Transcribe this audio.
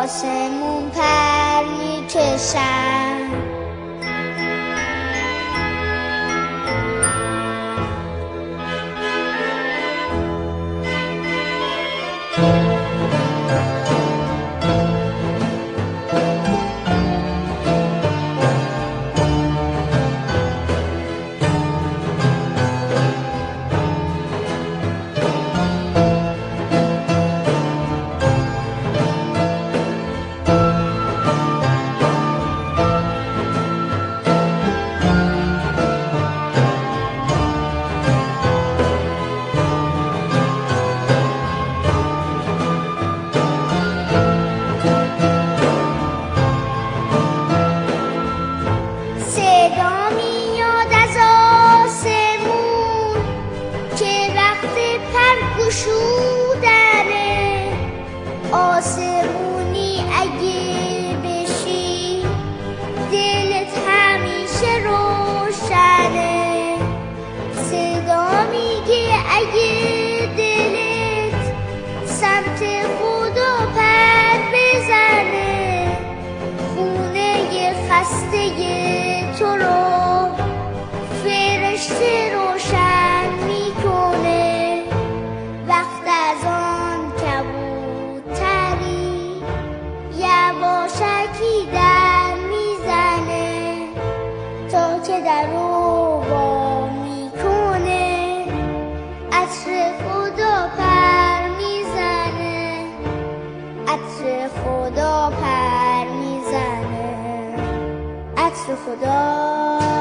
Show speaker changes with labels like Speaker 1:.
Speaker 1: آسمون پر میکشن. آسمونی اگه بشی دلت همیشه روشنه. صدا میگه اگه دلت سمت خدا پر بزنه، خونه خسته تو رو فرشته روشن میکنه. وقت از آن کبوتری یواشکی در میزنه، تا که در رو وا میکنه عطر خدا پر میزنه، عطر خدا پر میزنه، عطر خدا